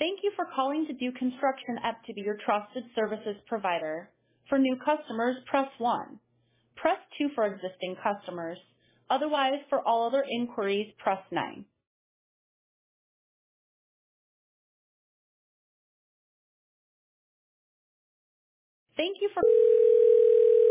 Thank you for calling to do construction app to be your trusted services provider. For new customers, press 1. Press 2 for existing customers. Otherwise, for all other inquiries, press 9. Thank you for